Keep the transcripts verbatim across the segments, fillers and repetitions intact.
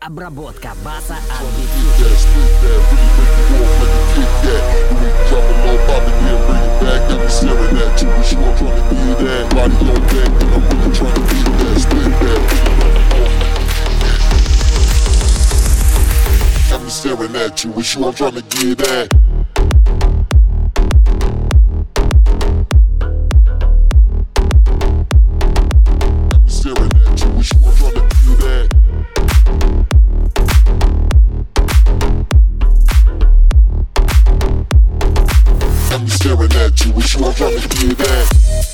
Обработка баса от That, split that, really make you walk like a Kit Kat. The way you drop it low, pop it, then bring it back. Got me staring at you, wish you I'm trying to get that. Body on deck, and I'm really trying to get that. Split that, really make you walk like a Kit Kat. Got me staring at you, wish you I'm trying to get that. Got me staring at you, wish you I'm trying to get that. I'm staring at you, wish you I'm trying to get that.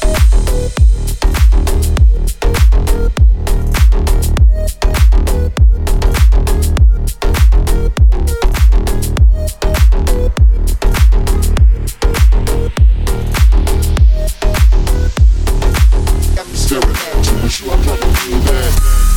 I'm staring at you, wish you I'm trying to get that.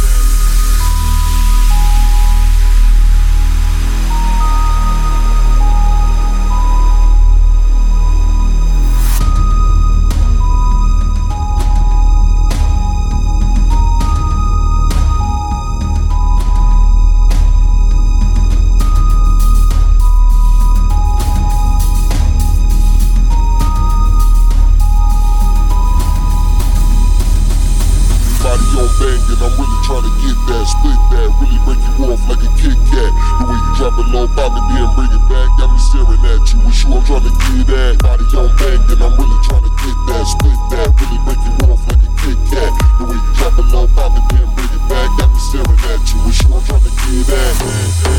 Banging, I'm really trying to get that, split that, really break you off like a Kit Kat. The way you drop it low, pop it, then bring it back. Got me staring at you, wish you I'm trying to get that. Body on banging, I'm really trying to get that, split that, really break you off like a Kit Kat. The way you drop it low, pop it, then bring it back. Got me staring at you, wish you I'm trying to get that.